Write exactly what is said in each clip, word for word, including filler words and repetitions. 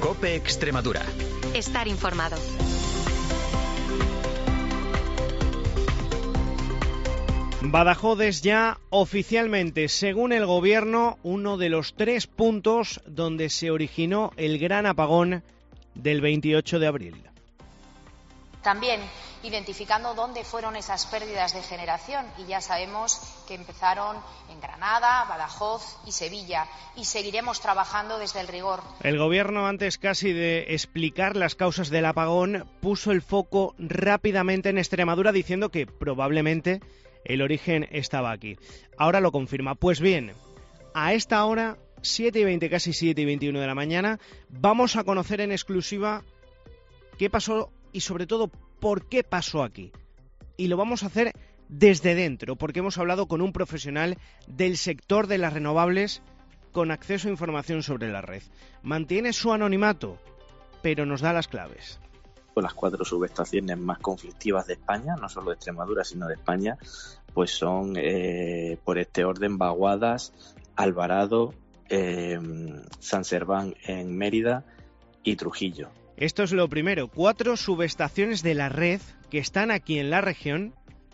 COPE Extremadura. Estar informado. Badajoz es ya oficialmente, según el Gobierno, uno de los tres puntos donde se originó el gran apagón del veintiocho de abril. También identificando dónde fueron esas pérdidas de generación, y ya sabemos que empezaron en Granada, Badajoz y Sevilla, y seguiremos trabajando desde el rigor. El Gobierno, antes casi de explicar las causas del apagón, puso el foco rápidamente en Extremadura, diciendo que probablemente el origen estaba aquí. Ahora lo confirma. Pues bien, a esta hora, siete y veinte, casi siete y veintiuno de la mañana, vamos a conocer en exclusiva qué pasó y sobre todo por qué pasó aquí. Y lo vamos a hacer desde dentro, porque hemos hablado con un profesional del sector de las renovables con acceso a información sobre la red. Mantiene su anonimato, pero nos da las claves. Las cuatro subestaciones más conflictivas de España, no solo de Extremadura, sino de España, pues son, eh, por este orden, Baguadas, Alvarado, eh, San Serván en Mérida y Trujillo. Esto es lo primero. Cuatro subestaciones de la red que están aquí en la región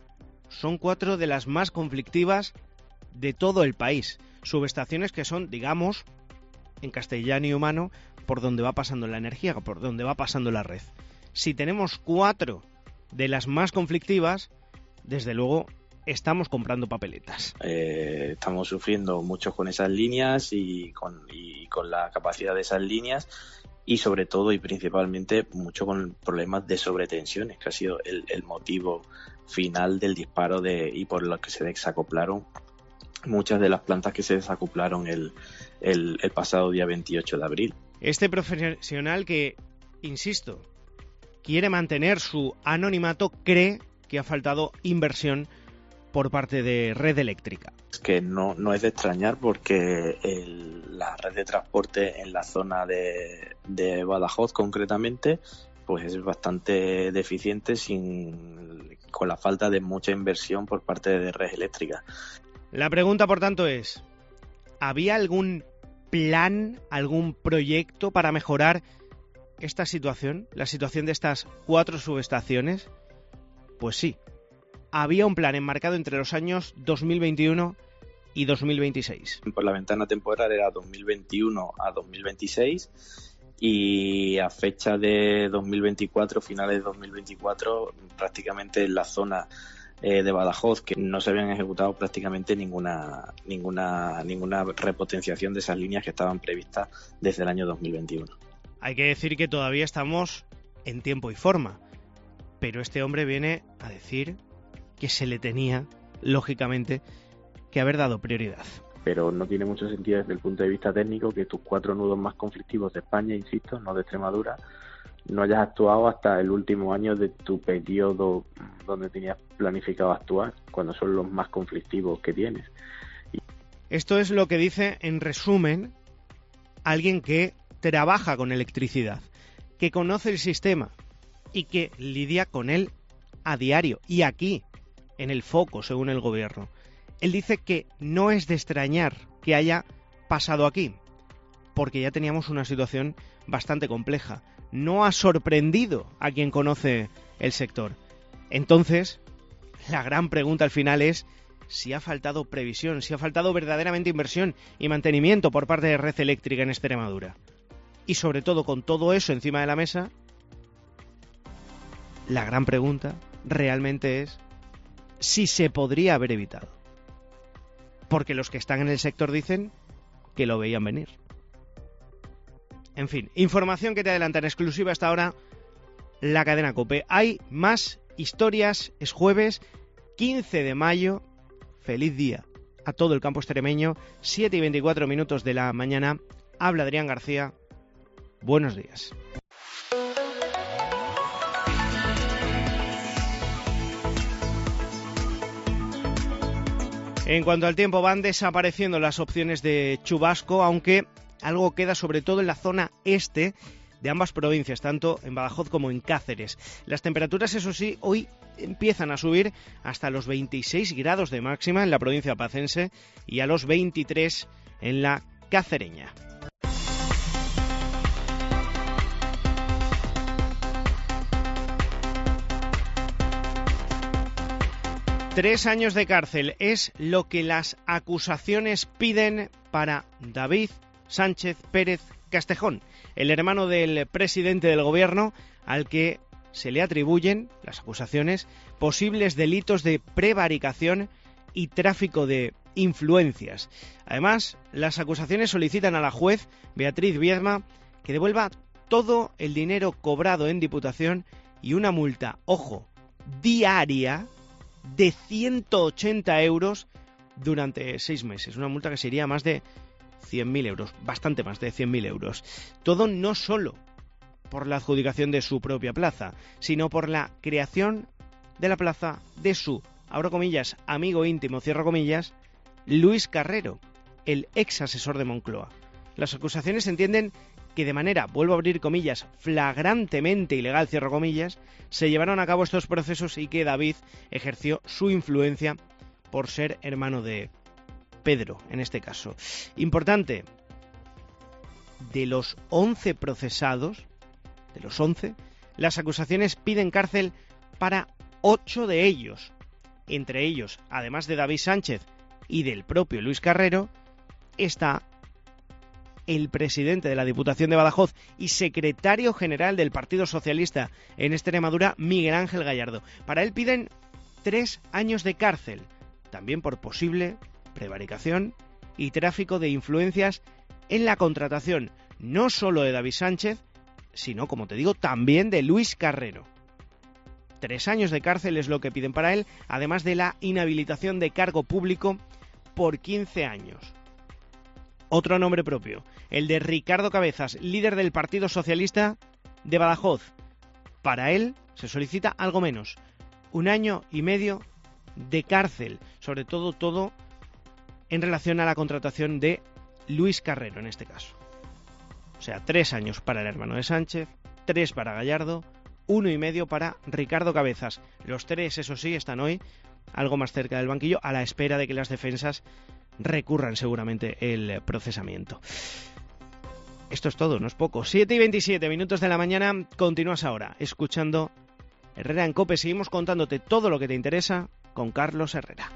son cuatro de las más conflictivas de todo el país. Subestaciones que son, digamos, en castellano y humano, por donde va pasando la energía, por donde va pasando la red. Si tenemos cuatro de las más conflictivas, desde luego estamos comprando papeletas. Eh, estamos sufriendo mucho con esas líneas y con, y con la capacidad de esas líneas, y sobre todo y principalmente mucho con problemas de sobretensiones, que ha sido el, el motivo final del disparo de y por lo que se desacoplaron muchas de las plantas que se desacoplaron el, el, el pasado día veintiocho de abril. Este profesional que, insisto, quiere mantener su anonimato, cree que ha faltado inversión por parte de Red Eléctrica. Es que no, no es de extrañar, porque el, la red de transporte en la zona de, de Badajoz concretamente pues es bastante deficiente, sin, con la falta de mucha inversión por parte de Red Eléctrica. La pregunta, por tanto, es: ¿había algún plan, algún proyecto para mejorar esta situación, la situación de estas cuatro subestaciones? Pues sí, había un plan enmarcado entre los años dos mil veintiuno y dos mil veintiséis. Pues la ventana temporal era dos mil veintiuno a dos mil veintiséis, y a fecha de dos mil veinticuatro, finales de dos mil veinticuatro, prácticamente en la zona eh, de Badajoz, que no se habían ejecutado prácticamente ninguna, ninguna, ninguna repotenciación de esas líneas que estaban previstas desde el año dos mil veintiuno. Hay que decir que todavía estamos en tiempo y forma, pero este hombre viene a decir que se le tenía, lógicamente, que haber dado prioridad. Pero no tiene mucho sentido desde el punto de vista técnico que tus cuatro nudos más conflictivos de España, insisto, no de Extremadura, no hayas actuado hasta el último año de tu periodo donde tenías planificado actuar, cuando son los más conflictivos que tienes. Y... Esto es lo que dice, en resumen, alguien que trabaja con electricidad, que conoce el sistema y que lidia con él a diario y aquí, en el foco, según el Gobierno. Él dice que no es de extrañar que haya pasado aquí, porque ya teníamos una situación bastante compleja. No ha sorprendido a quien conoce el sector. Entonces, la gran pregunta al final es si ha faltado previsión, si ha faltado verdaderamente inversión y mantenimiento por parte de Red Eléctrica en Extremadura. Y sobre todo, con todo eso encima de la mesa, la gran pregunta realmente es si se podría haber evitado. Porque los que están en el sector dicen que lo veían venir. En fin, información que te adelanta en exclusiva hasta ahora la cadena COPE. Hay más historias, es jueves quince de mayo. Feliz día a todo el campo extremeño. siete y veinticuatro minutos de la mañana. Habla Adrián García. Buenos días. En cuanto al tiempo, van desapareciendo las opciones de chubasco, aunque algo queda sobre todo en la zona este de ambas provincias, tanto en Badajoz como en Cáceres. Las temperaturas, eso sí, hoy empiezan a subir hasta los veintiséis grados de máxima en la provincia pacense y a los veintitrés en la cacereña. Tres años de cárcel es lo que las acusaciones piden para David Sánchez Pérez Castejón, el hermano del presidente del gobierno, al que se le atribuyen las acusaciones posibles delitos de prevaricación y tráfico de influencias. Además, las acusaciones solicitan a la juez Beatriz Viedma que devuelva todo el dinero cobrado en Diputación y una multa, ojo, diaria de ciento ochenta euros durante seis meses. Una multa que sería más de cien mil euros, bastante más de cien mil euros. Todo no solo por la adjudicación de su propia plaza, sino por la creación de la plaza de su, abro comillas, amigo íntimo, cierro comillas, Luis Carrero, el ex asesor de Moncloa. Las acusaciones entienden que de manera, vuelvo a abrir comillas, flagrantemente ilegal, cierro comillas, se llevaron a cabo estos procesos y que David ejerció su influencia por ser hermano de Pedro, en este caso. Importante, de los once procesados, de los once, las acusaciones piden cárcel para ocho de ellos. Entre ellos, además de David Sánchez y del propio Luis Carrero, está el presidente de la Diputación de Badajoz y secretario general del Partido Socialista en Extremadura, Miguel Ángel Gallardo. Para él piden tres años de cárcel, también por posible prevaricación y tráfico de influencias en la contratación, no solo de David Sánchez, sino, como te digo, también de Luis Carrero. Tres años de cárcel es lo que piden para él, además de la inhabilitación de cargo público por quince años. Otro nombre propio, el de Ricardo Cabezas, líder del Partido Socialista de Badajoz. Para él se solicita algo menos, un año y medio de cárcel, sobre todo todo en relación a la contratación de Luis Carrero en este caso. O sea, tres años para el hermano de Sánchez, tres para Gallardo, uno y medio para Ricardo Cabezas. Los tres, eso sí, están hoy algo más cerca del banquillo, a la espera de que las defensas recurran seguramente el procesamiento. Esto es todo, no es poco. siete y veintisiete minutos de la mañana, continúas ahora escuchando Herrera en COPE. Seguimos contándote todo lo que te interesa con Carlos Herrera.